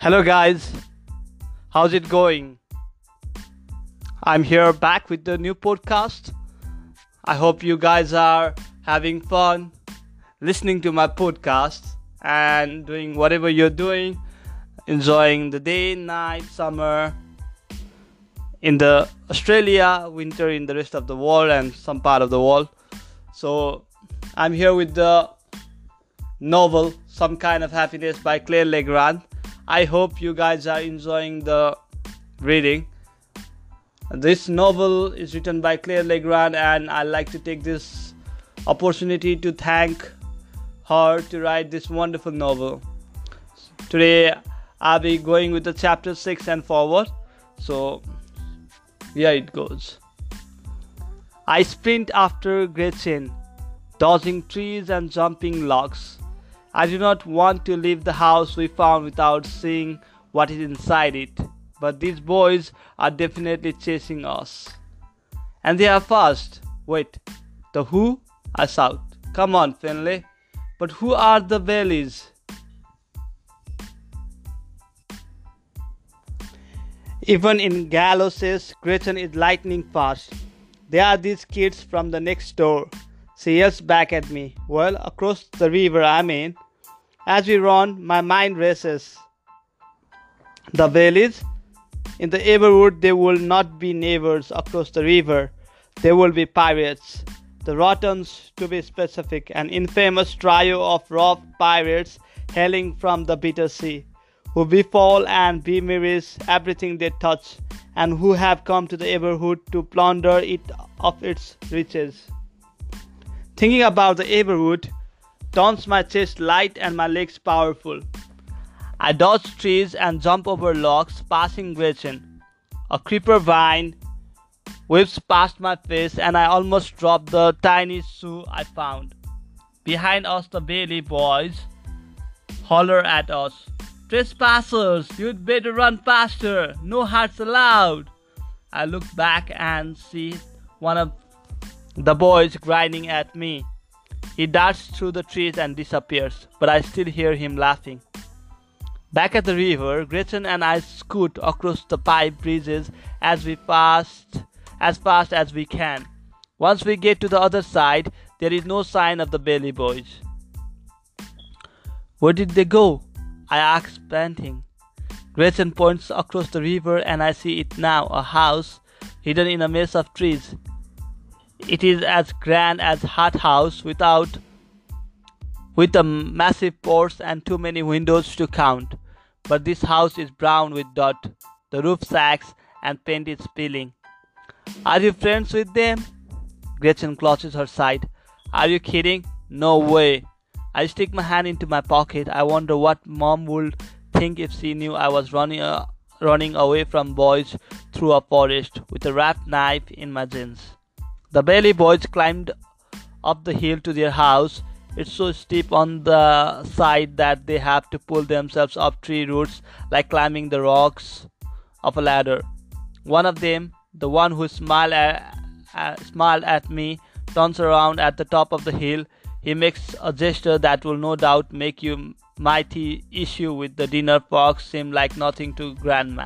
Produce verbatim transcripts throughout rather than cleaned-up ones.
Hello, guys. How's it going? I'm here back with the new podcast. I hope you guys are having fun listening to my podcast and doing whatever you're doing, enjoying the day, night, summer in the Australia, winter in the rest of the world and some part of the world. So I'm here with the novel Some Kind of Happiness by Claire Legrand. I hope you guys are enjoying the reading. This novel is written by Claire Legrand, and I like to take this opportunity to thank her to write this wonderful novel. Today I'll be going with the chapter six and forward. So here it goes. I sprint after Gretchen, dodging trees and jumping logs. I do not want to leave the house we found without seeing what is inside it, but these boys are definitely chasing us. And they are fast. Wait, the who? I shout. Come on, Finlay. But who are the Bellies? Even in Gallows, Gretchen is lightning fast. They are these kids from the next door. She yells back at me. Well, across the river, I mean. As we run, my mind races. The Bellies? In the Everwood, they will not be neighbors across the river. They will be pirates. The Rottens, to be specific, an infamous trio of rough pirates hailing from the bitter sea, who befall and bemiris everything they touch, and who have come to the Everwood to plunder it of its riches. Thinking about the Everwood turns my chest light and my legs powerful. I dodge trees and jump over logs, passing Gretchen. A creeper vine whips past my face, and I almost drop the tiny shoe I found. Behind us, the Bailey boys holler at us. Trespassers, you'd better run faster. No hearts allowed. I look back and see one of the boys grinding at me. He darts through the trees and disappears, but I still hear him laughing. Back at the river, Gretchen and I scoot across the pipe bridges as we fast, as fast as we can. Once we get to the other side, there is no sign of the Bailey boys. Where did they go? I ask, panting. Gretchen points across the river, and I see it now, a house hidden in a maze of trees. It is as grand as Hut House without, with a massive porch and too many windows to count. But this house is brown with dirt. The roof sags and paint is peeling. Are you friends with them? Gretchen clutches her side. Are you kidding? No way. I stick my hand into my pocket. I wonder what Mom would think if she knew I was running uh, running away from boys through a forest with a wrapped knife in my jeans. The Bailey boys climbed up the hill to their house. It's so steep on the side that they have to pull themselves up tree roots like climbing the rocks of a ladder. One of them, the one who smiled at, uh, smiled at me, turns around at the top of the hill. He makes a gesture that will no doubt make you mighty issue with the dinner fork seem like nothing to Grandma.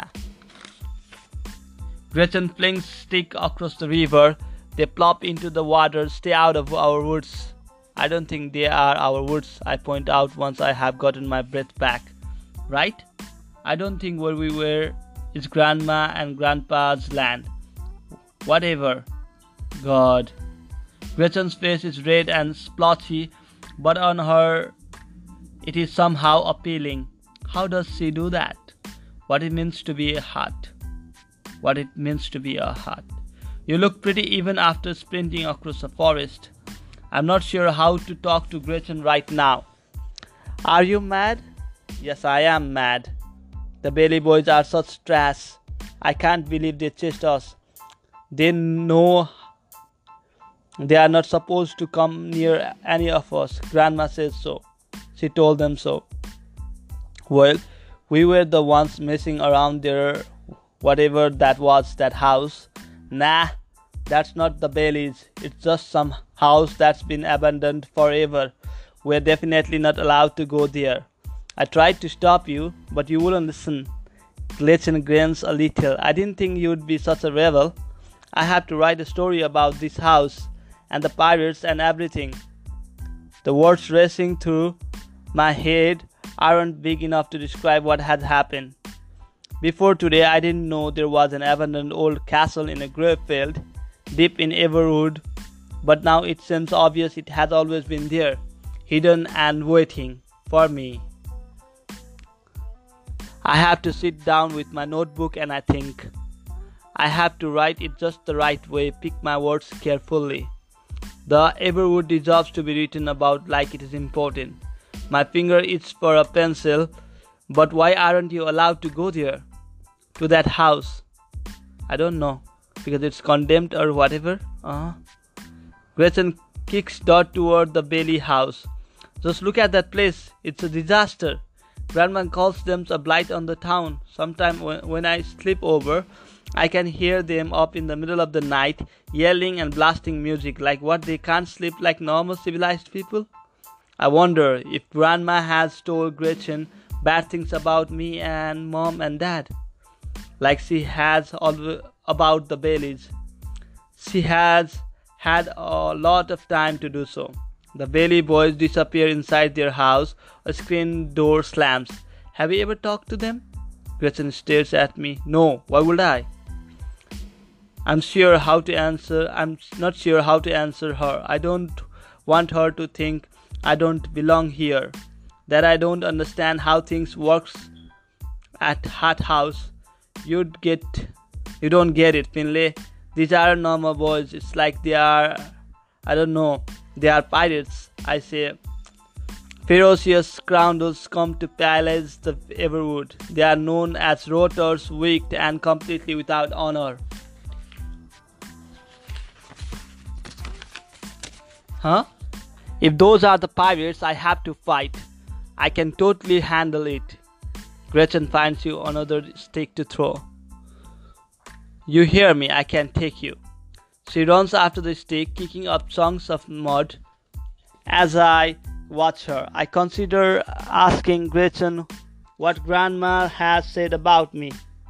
Gretchen flings stick across the river. They plop into the water. Stay out of our woods. I don't think they are our woods, I point out once I have gotten my breath back. Right? I don't think where we were is Grandma and Grandpa's land. Whatever. God. Gretchen's face is red and splotchy, but on her it is somehow appealing. How does she do that? What it means to be a hut. What it means to be a hut. You look pretty even after sprinting across a forest. I'm not sure how to talk to Gretchen right now. Are you mad? Yes, I am mad. The Bailey boys are such trash. I can't believe they chased us. They know they are not supposed to come near any of us. Grandma says so. She told them so. Well, we were the ones messing around there, whatever that was, that house. Nah, that's not the Baileys. It's just some house that's been abandoned forever. We're definitely not allowed to go there. I tried to stop you, but you wouldn't listen. Gretchen grins a little. I didn't think you'd be such a rebel. I have to write a story about this house and the pirates and everything. The words racing through my head aren't big enough to describe what had happened. Before today, I didn't know there was an abandoned old castle in a gravefield deep in Everwood, but now it seems obvious it has always been there, hidden and waiting for me. I have to sit down with my notebook and I think. I have to write it just the right way, pick my words carefully. The Everwood deserves to be written about like it is important. My finger itches for a pencil, but why aren't you allowed to go there? To that house? I don't know. Because it's condemned or whatever? Uh-huh. Gretchen kicks Dot toward the Bailey house. Just look at that place. It's a disaster. Grandma calls them a blight on the town. Sometimes when, when I sleep over, I can hear them up in the middle of the night yelling and blasting music. Like what, they can't sleep like normal civilized people? I wonder if Grandma has told Gretchen bad things about me and Mom and Dad. Like she has all about the Baileys. She has had a lot of time to do so. The Bailey boys disappear inside their house. A screen door slams. Have you ever talked to them? Gretchen stares at me. No, why would I? I'm sure how to answer. I'm not sure how to answer her. I don't want her to think I don't belong here, that I don't understand how things works at Hart House. You'd get, you don't get it, Finlay. These are normal boys. It's like they are, I don't know, they are pirates. I say, ferocious scoundrels come to pillage the Everwood. They are known as rotters, wicked and completely without honor. Huh? If those are the pirates I have to fight, I can totally handle it. Gretchen finds you another stick to throw. You hear me, I can take you. She runs after the stick, kicking up chunks of mud. As I watch her, I consider asking Gretchen what Grandma has said about me.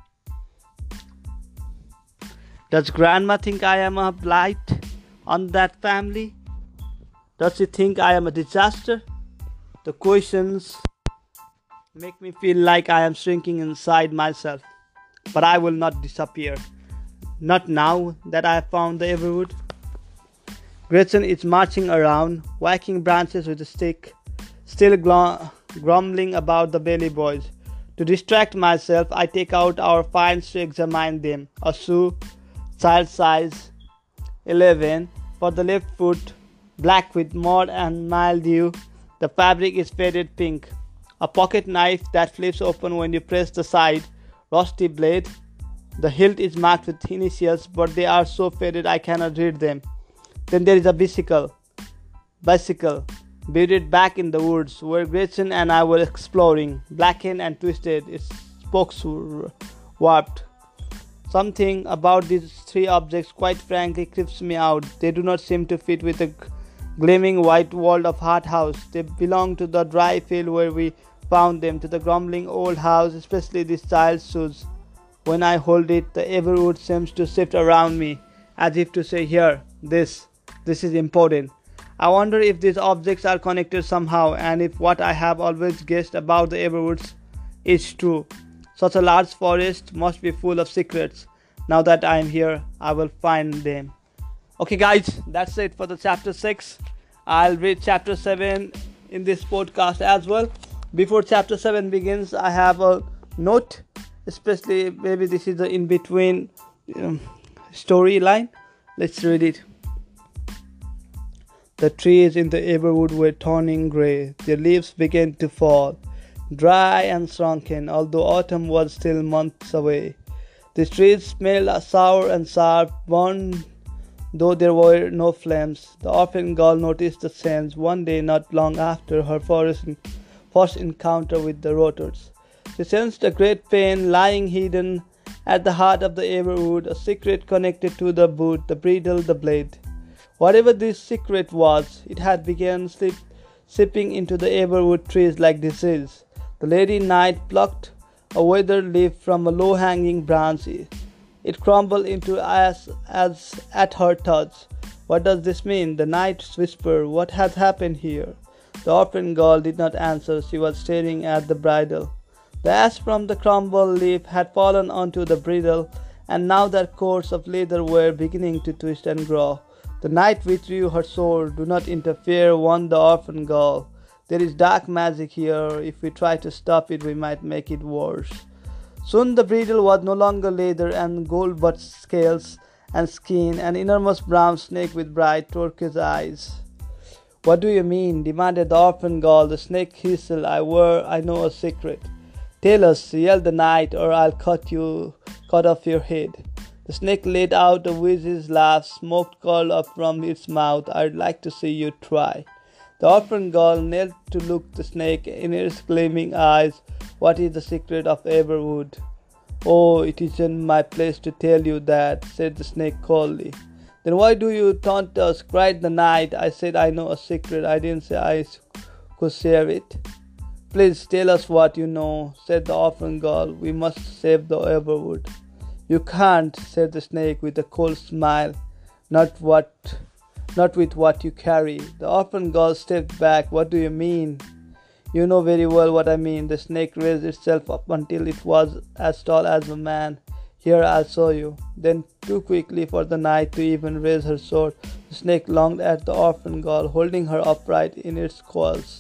Does Grandma think I am a blight on that family? Does she think I am a disaster? The questions make me feel like I am shrinking inside myself. But I will not disappear. Not now that I have found the Everwood. Gretchen is marching around, whacking branches with a stick, still glum- grumbling about the Bailey boys. To distract myself, I take out our finds to examine them. A shoe, child size eleven, for the left foot, black with mud and mildew. The fabric is faded pink. A pocket knife that flips open when you press the side. Rusty blade. The hilt is marked with initials, but they are so faded I cannot read them. Then there is a bicycle. Bicycle. Buried back in the woods, where Gretchen and I were exploring. Blackened and twisted. Its spokes were warped. Something about these three objects quite frankly creeps me out. They do not seem to fit with the gleaming white wall of Hart House. They belong to the dry field where we found them, to the grumbling old house, especially this child's shoes. When I hold it, the Everwood seems to shift around me, as if to say, here, this, this is important. I wonder if these objects are connected somehow, and if what I have always guessed about the Everwoods is true. Such a large forest must be full of secrets. Now that I am here, I will find them. Okay guys, that's it for the chapter six. I'll read chapter seven in this podcast as well. Before chapter seven begins, I have a note, especially maybe this is the in-between um, storyline. Let's read it. The trees in the Everwood were turning grey. Their leaves began to fall, dry and shrunken, although autumn was still months away. The trees smelled sour and sharp, burned though there were no flames. The orphan girl noticed the change one day not long after her first, first encounter with the rotters. She sensed a great pain lying hidden at the heart of the Everwood, a secret connected to the boot, the bridle, the blade. Whatever this secret was, it had begun slip, seeping into the Everwood trees like disease. The lady knight plucked a withered leaf from a low-hanging branch. It crumbled into ash as at her touch. "What does this mean?" the knight whispered. "What has happened here?" The orphan girl did not answer. She was staring at the bridle. The ash from the crumbled leaf had fallen onto the bridle, and now the cords of leather were beginning to twist and grow. The knight withdrew her sword. "Do not interfere," warned the orphan girl. "There is dark magic here. If we try to stop it, we might make it worse." Soon the bridle was no longer leather and gold but scales and skin, an enormous brown snake with bright turquoise eyes. "What do you mean?" demanded the orphan girl. The snake hissed, I were I know a secret." "Tell us," yelled the knight, "or I'll cut you, cut off your head." The snake let out a wheezy laugh. Smoke curled up from its mouth. "I'd like to see you try." The orphan girl knelt to look the snake in its gleaming eyes. "What is the secret of Everwood?" "Oh, it isn't my place to tell you that," said the snake coldly. "Then why do you taunt us?" cried the knight. "I said I know a secret. I didn't say I could share it." "Please tell us what you know," said the orphan girl. "We must save the Everwood." "You can't," said the snake with a cold smile. Not what not with what you carry." The orphan girl stepped back. "What do you mean?" "You know very well what I mean." The snake raised itself up until it was as tall as a man. "Here, I'll show you." Then, too quickly for the knight to even raise her sword, the snake lunged at the orphan girl, holding her upright in its coils.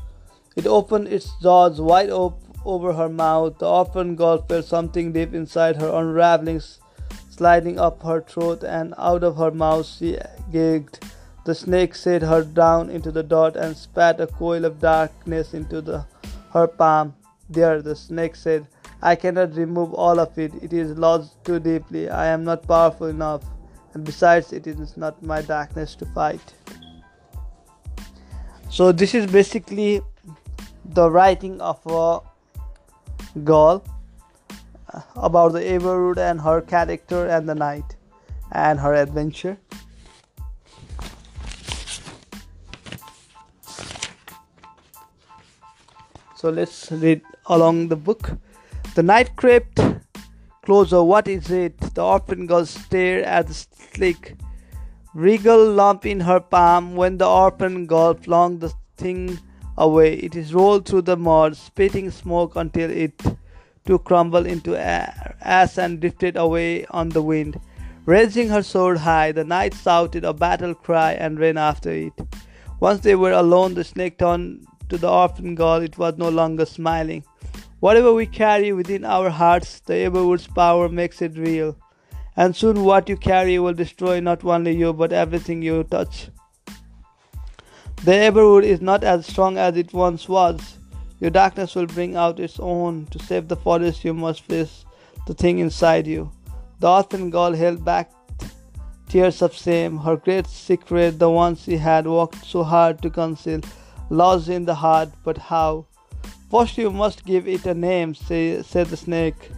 It opened its jaws wide open over her mouth. The orphan girl felt something deep inside her unraveling, sliding up her throat and out of her mouth. She gagged. The snake set her down into the dirt and spat a coil of darkness into the, her palm. "There," the snake said. "I cannot remove all of it. It is lodged too deeply. I am not powerful enough. And besides, it is not my darkness to fight." So this is basically the writing of a girl about the Everwood and her character and the knight and her adventure. So let's read along the book. The knight crept closer. "What is it?" The orphan girl stared at the slick, regal lump in her palm. When the orphan girl flung the thing away, it is rolled through the mud, spitting smoke until it too crumbled into ash and drifted away on the wind. Raising her sword high, the knight shouted a battle cry and ran after it. Once they were alone, the snake turned to the orphan girl. It was no longer smiling. "Whatever we carry within our hearts, the Everwood's power makes it real. And soon what you carry will destroy not only you, but everything you touch. The Everwood is not as strong as it once was. Your darkness will bring out its own. To save the forest, you must face the thing inside you." The orphan girl held back tears of shame. Her great secret, the one she had worked so hard to conceal, lodged in the heart. But how? "First you must give it a name," say, said the snake.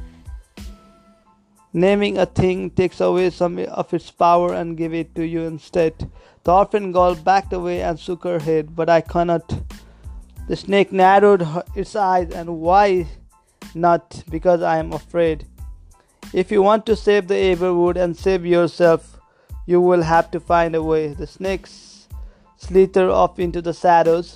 "Naming a thing takes away some of its power and give it to you instead." The orphan girl backed away and shook her head. "But I cannot." The snake narrowed her, its eyes. "And why not?" "Because I am afraid. If you want to save the Everwood and save yourself, you will have to find a way." The snake slithered off into the shadows.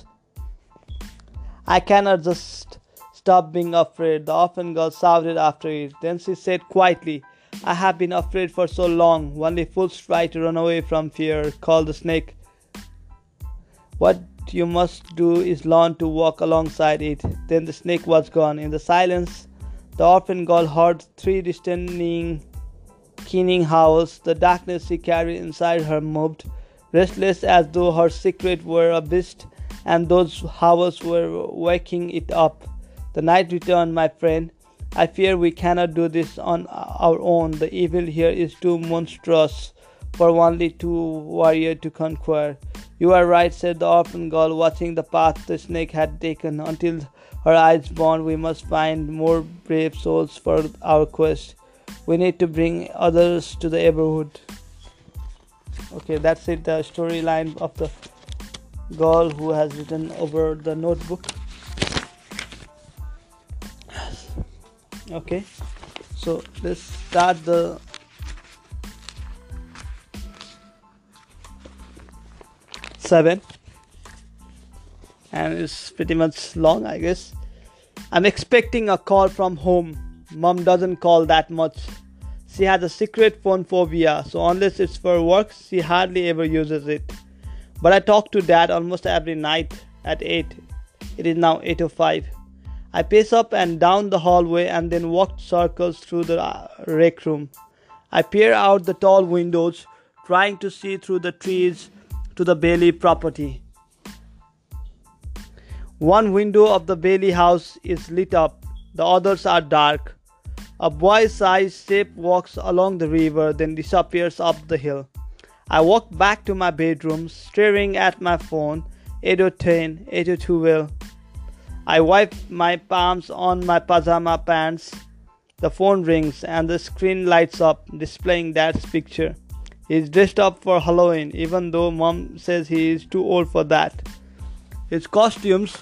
"I cannot just stop being afraid," the orphan girl shouted after it. Then she said quietly, "I have been afraid for so long. Only fools try to run away from fear," called the snake. "What you must do is learn to walk alongside it." Then the snake was gone. In the silence, the orphan girl heard three distant keening howls. The darkness she carried inside her moved, restless as though her secret were a beast, and those howls were waking it up. The night returned. "My friend, I fear we cannot do this on our own. The evil here is too monstrous for only two warriors to conquer." "You are right," said the orphan girl, watching the path the snake had taken. Until her eyes burned. "We must find more brave souls for our quest. We need to bring others to the Everwood." Okay, that's it, the storyline of the girl who has written over the notebook. Okay, so let's start the seven, and it's pretty much long, I guess. I'm expecting a call from home. Mom doesn't call that much. She has a secret phone phobia, so unless it's for work, she hardly ever uses it. But I talk to dad almost every night at eight. It is now eight oh five. I pace up and down the hallway and then walk circles through the uh, rec room. I peer out the tall windows, trying to see through the trees to the Bailey property. One window of the Bailey house is lit up, the others are dark. A boy-sized shape walks along the river, then disappears up the hill. I walk back to my bedroom, staring at my phone. eight oh ten, eight oh twelve. I wipe my palms on my pajama pants. The phone rings and the screen lights up, displaying Dad's picture. He's dressed up for Halloween, even though Mom says he is too old for that. His costumes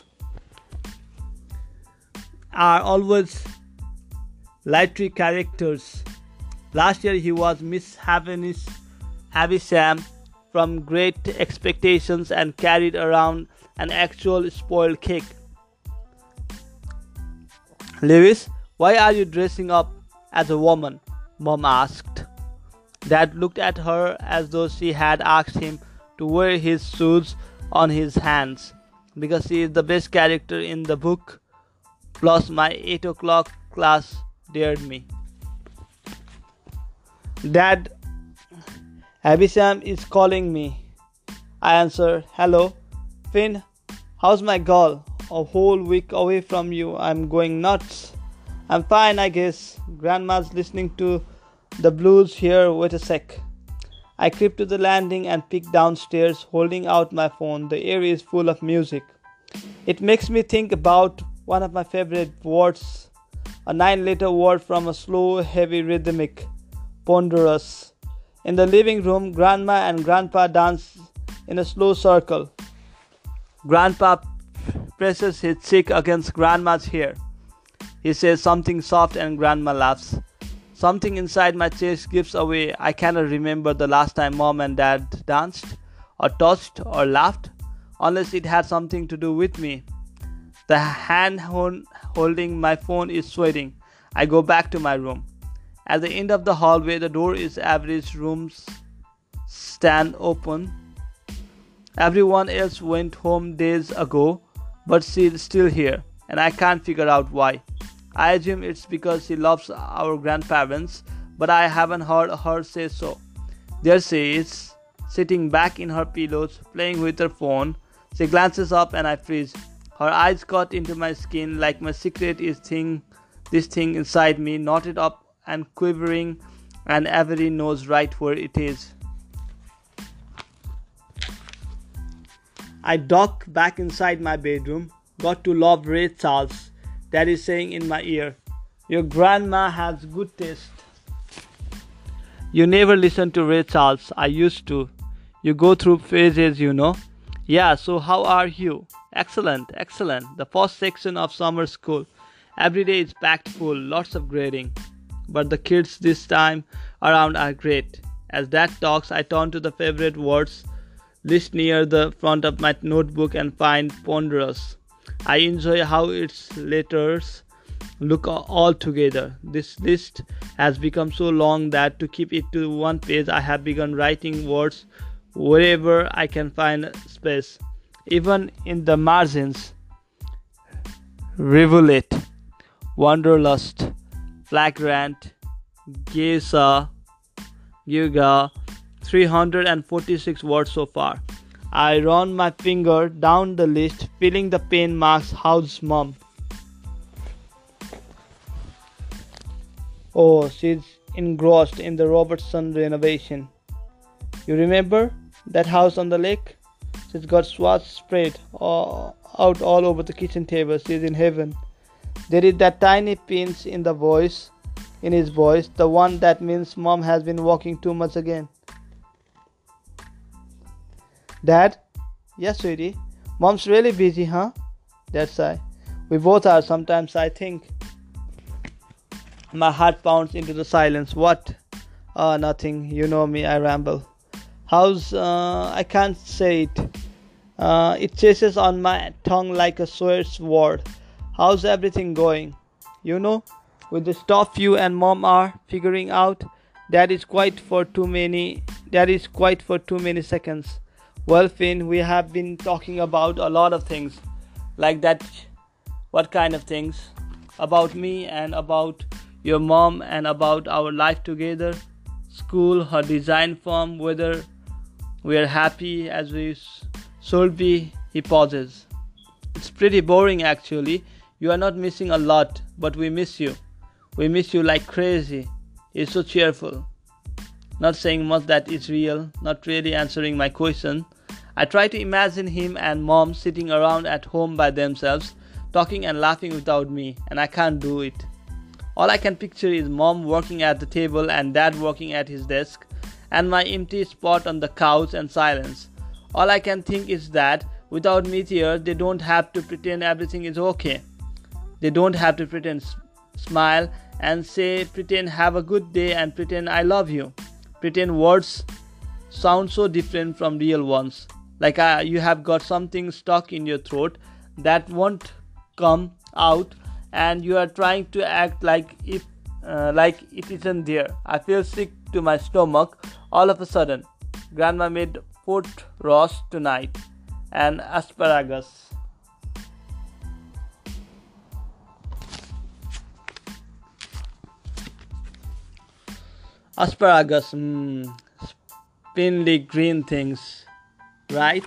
are always literary characters. Last year he was Miss Havenish, Havisham from Great Expectations and carried around an actual spoiled cake. Lewis, why are you dressing up as a woman? Mom asked. Dad looked at her as though she had asked him to wear his shoes on his hands. Because she is the best character in the book. Plus my eight o'clock class dared me. Dad, Abisham is calling me. I answer, hello. Finn, how's my girl? A whole week away from you, I'm going nuts. I'm fine, I guess. Grandma's listening to the blues here. Wait a sec. I creep to the landing and peek downstairs, holding out my phone. The air is full of music. It makes me think about one of my favorite words, a nine-letter word from a slow, heavy rhythmic, ponderous. In the living room, Grandma and Grandpa dance in a slow circle. Grandpa presses his cheek against Grandma's hair. He says something soft and Grandma laughs. Something inside my chest gives away. I cannot remember the last time Mom and Dad danced, or touched, or laughed, unless it had something to do with me. The hand holding my phone is sweating. I go back to my room. At the end of the hallway, the door is Avery's room's stand open. Everyone else went home days ago, but she's still here, and I can't figure out why. I assume it's because she loves our grandparents, but I haven't heard her say so. There she is, sitting back in her pillows, playing with her phone. She glances up and I freeze. Her eyes cut into my skin like my secret is thing, this thing inside me, knotted up and quivering, and Avery knows right where it is. I duck back inside my bedroom. Got to love Ray Charles. Dad is saying in my ear, your grandma has good taste. You never listen to Ray Charles. I used to. You go through phases, you know. Yeah, so how are you? Excellent, excellent. The first section of summer school. Every day is packed full, lots of grading. But the kids this time around are great. As Dad talks, I turn to the favorite words list near the front of my notebook and find ponderous. I enjoy how its letters look all together. This list has become so long that to keep it to one page, I have begun writing words wherever I can find space. Even in the margins. Rivulet, Wanderlust, Flagrant, Geisa, Yuga, three hundred forty-six words so far. I run my finger down the list, feeling the pen marks. How's Mom? Oh, she's engrossed in the Robertson renovation. You remember that house on the lake? She's got swatch spread all, out all over the kitchen table. She's in heaven. There is that tiny pinch in the voice, in his voice, the one that means Mom has been walking too much again. Dad? Yes, sweetie. Mom's really busy, huh? Dad sighed. We both are sometimes, I think. My heart pounds into the silence. What? Ah, nothing. You know me, I ramble. How's, uh, I can't say it. Uh, it chases on my tongue like a sword. How's everything going? You know, with the stuff you and mom are figuring out, that is quite for too many. That is quite for too many seconds. Well, Finn, we have been talking about a lot of things, like that. What kind of things? About me and about your mom and about our life together, school, her design firm, whether we are happy as we should be. He pauses. It's pretty boring actually. You are not missing a lot, but we miss you. We miss you like crazy. He's so cheerful. Not saying much that is real, not really answering my question. I try to imagine him and mom sitting around at home by themselves, talking and laughing without me, and I can't do it. All I can picture is mom working at the table and dad working at his desk, and my empty spot on the couch and silence. All I can think is that without me here, they don't have to pretend everything is okay. They don't have to pretend smile and say pretend have a good day and pretend I love you. Pretend words sound so different from real ones. Like uh, you have got something stuck in your throat that won't come out, and you are trying to act like if uh, like it isn't there. I feel sick to my stomach all of a sudden. Grandma made foot roast tonight and asparagus. Asparagus, mmm, spindly green things, right?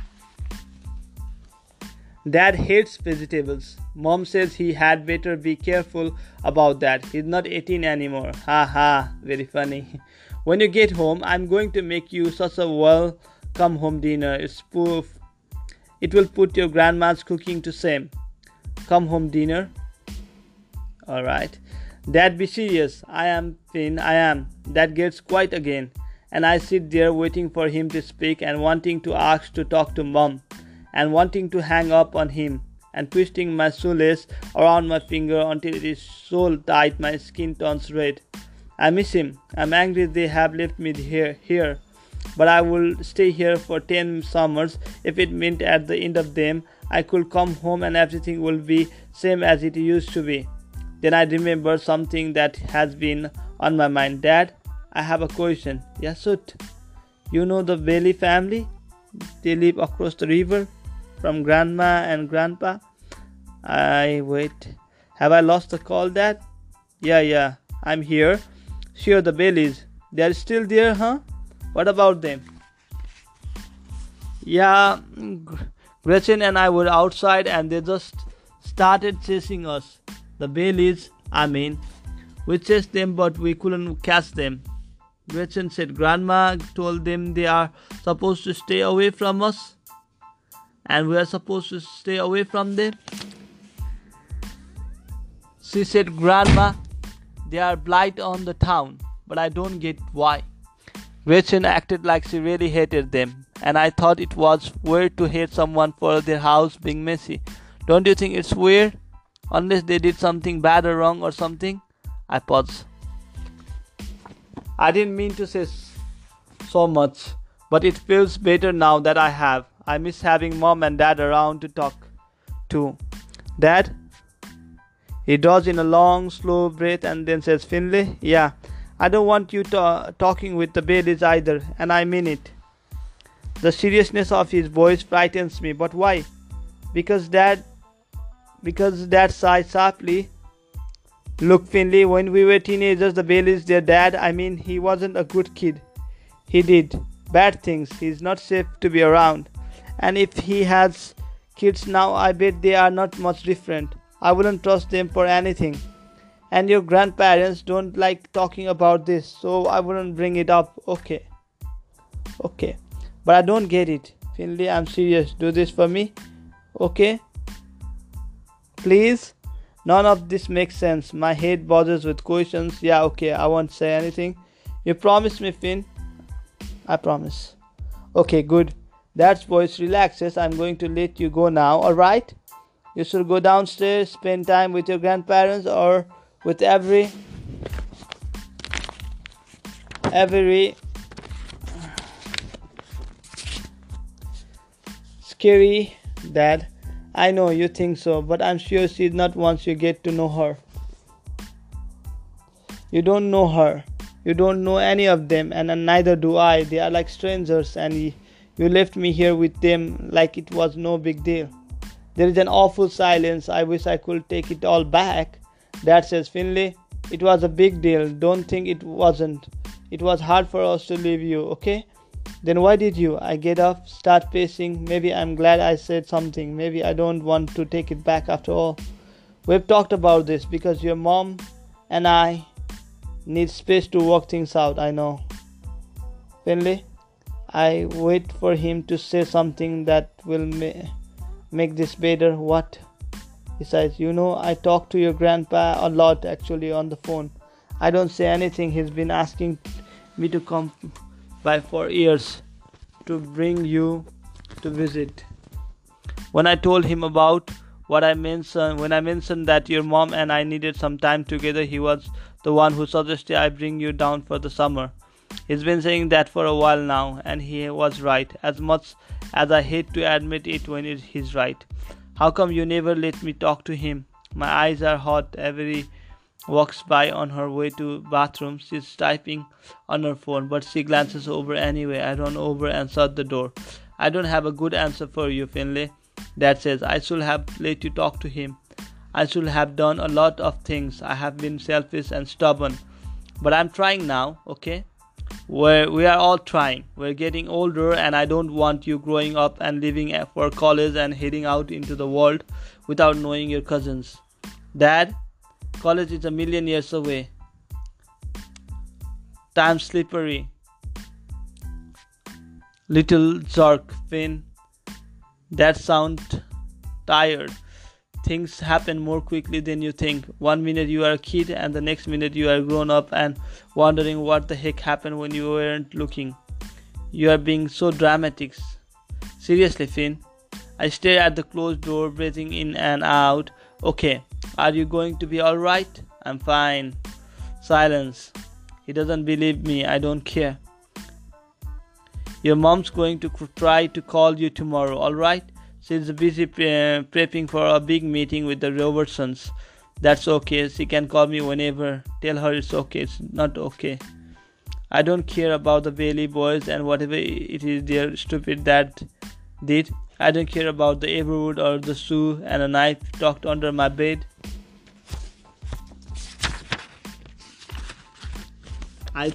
Dad hates vegetables. Mom says he had better be careful about that. He's not eighteen anymore. Ha ha, very funny. When you get home, I'm going to make you such a welcome home dinner. It's proof. It will put your grandma's cooking to shame. Come home dinner. Alright. Dad, be serious. I am, Finn, I am. Dad gets quiet again, and I sit there waiting for him to speak and wanting to ask to talk to mom, and wanting to hang up on him, and twisting my shoelace around my finger until it is so tight my skin turns red. I miss him. I'm angry they have left me here, here, but I will stay here for ten summers if it meant at the end of them I could come home and everything will be same as it used to be. Then I remember something that has been on my mind. Dad, I have a question. Yasut, you know the Bailey family? They live across the river from grandma and grandpa. I wait. Have I lost the call, Dad? Yeah, yeah, I'm here. Sure, the Baileys. They're still there, huh? What about them? Yeah, Gretchen and I were outside and they just started chasing us. The Baileys, I mean. We chased them but we couldn't catch them. Gretchen said Grandma told them they are supposed to stay away from us. And we are supposed to stay away from them. She said Grandma, they are blight on the town. But I don't get why. Gretchen acted like she really hated them. And I thought it was weird to hate someone for their house being messy. Don't you think it's weird? Unless they did something bad or wrong or something. I pause. I didn't mean to say so much, but it feels better now that I have. I miss having mom and dad around to talk to. Dad? He draws in a long, slow breath and then says, Finley, yeah, I don't want you to, talking with the Baileys either, and I mean it. The seriousness of his voice frightens me, but why? Because dad Because dad sighed sharply. Look, Finley, when we were teenagers, the Baileys, their dad, I mean, he wasn't a good kid. He did bad things. He's not safe to be around. And if he has kids now, I bet they are not much different. I wouldn't trust them for anything. And your grandparents don't like talking about this, so I wouldn't bring it up. Okay. Okay. But I don't get it. Finley, I'm serious. Do this for me. Okay? Please? None of this makes sense. My head buzzes with questions. Yeah, okay, I won't say anything. You promise me, Finn? I promise. Okay, good. Dad's voice relaxes. I'm going to let you go now, alright? You should go downstairs, spend time with your grandparents or with every Every scary, Dad. I know you think so, but I'm sure she's not once you get to know her. You don't know her. You don't know any of them, and neither do I. They are like strangers, and y- you left me here with them like it was no big deal. There is an awful silence. I wish I could take it all back. Dad says, Finley, it was a big deal. Don't think it wasn't. It was hard for us to leave you, okay? Then why did you? I get up, start pacing. Maybe I'm glad I said something. Maybe I don't want to take it back after all. We've talked about this because your mom and I need space to work things out, I know. Finley, I wait for him to say something that will ma- make this better. What? He says, you know, I talk to your grandpa a lot actually on the phone. I don't say anything. He's been asking me to come by for years to bring you to visit. When I told him about what I mentioned, when I mentioned that your mom and I needed some time together, he was the one who suggested I bring you down for the summer. He's been saying that for a while now, and he was right, as much as I hate to admit it when it, he's right. How come you never let me talk to him? My eyes are hot. Every walks by on her way to bathroom. She's typing on her phone, but she glances over anyway. I run over and shut the door. I don't have a good answer for you, Finley. Dad says, I should have let you talk to him. I should have done a lot of things. I have been selfish and stubborn. But I'm trying now, okay? We're, we are all trying. We're getting older, and I don't want you growing up and leaving for college and heading out into the world without knowing your cousins. Dad, college is a million years away. Time's slippery. Little jerk, Finn. That sound tired. Things happen more quickly than you think. One minute you are a kid, and the next minute you are grown up and wondering what the heck happened when you weren't looking. You are being so dramatic. Seriously, Finn. I stare at the closed door, breathing in and out. Okay, are you going to be alright? I'm fine. Silence. He doesn't believe me. I don't care. Your mom's going to try to call you tomorrow, alright? She's busy pre- prepping for a big meeting with the Robertsons. That's okay. She can call me whenever. Tell her it's okay. It's not okay. I don't care about the Bailey boys and whatever it is their stupid dad did. I don't care about the Everwood or the shoe and a knife tucked under my bed. I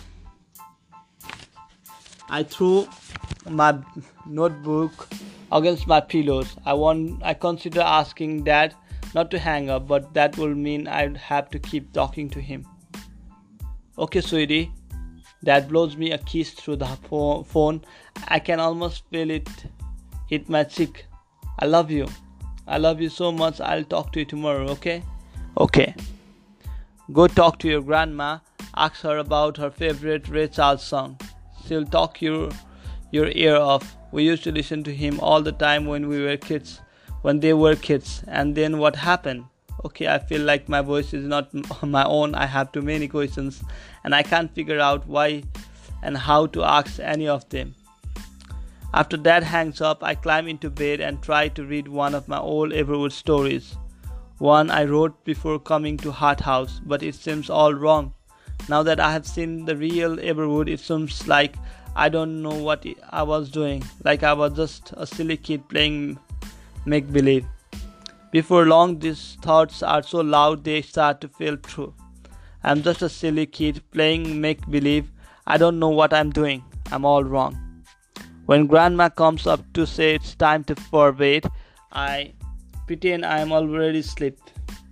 I threw my notebook against my pillows. I want I consider asking Dad not to hang up, but that will mean I'd have to keep talking to him. Okay, sweetie. Dad blows me a kiss through the phone. I can almost feel it hit my cheek. I love you. I love you so much. I'll talk to you tomorrow, okay? Okay. Go talk to your grandma. Ask her about her favorite Ray Charles song. She'll talk your your ear off. We used to listen to him all the time when we were kids, when they were kids. And then what happened? Okay, I feel like my voice is not my own. I have too many questions, and I can't figure out why and how to ask any of them. After Dad hangs up, I climb into bed and try to read one of my old Everwood stories. One I wrote before coming to Hart House, but it seems all wrong. Now that I have seen the real Everwood, it seems like I don't know what I was doing, like I was just a silly kid playing make-believe. Before long, these thoughts are so loud they start to feel true. I'm just a silly kid playing make-believe. I don't know what I'm doing. I'm all wrong. When Grandma comes up to say it's time to for bed, I pretend I'm already asleep.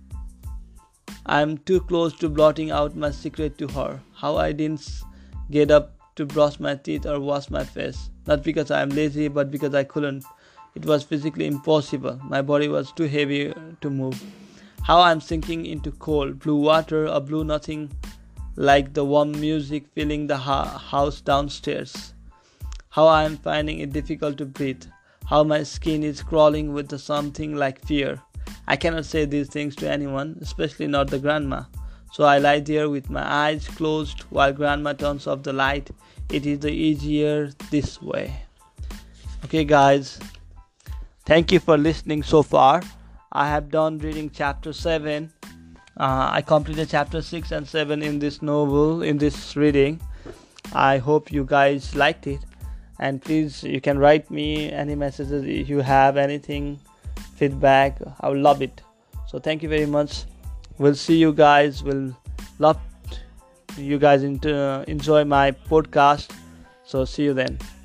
I'm too close to blotting out my secret to her. How I didn't get up to brush my teeth or wash my face. Not because I am lazy, but because I couldn't. It was physically impossible. My body was too heavy to move. How I'm sinking into cold, blue water, a blue nothing, like the warm music filling the ha- house downstairs. How I am finding it difficult to breathe. How my skin is crawling with something like fear. I cannot say these things to anyone, especially not the grandma. So I lie there with my eyes closed while grandma turns off the light. It is the easier this way. Okay, guys, thank you for listening so far. I have done reading chapter seven. Uh, I completed chapter six and seven in this novel, in this reading. I hope you guys liked it. And please, you can write me any messages if you have anything, feedback. I would love it. So thank you very much. We'll see you guys. We'll love you guys into, uh, enjoy my podcast. So see you then.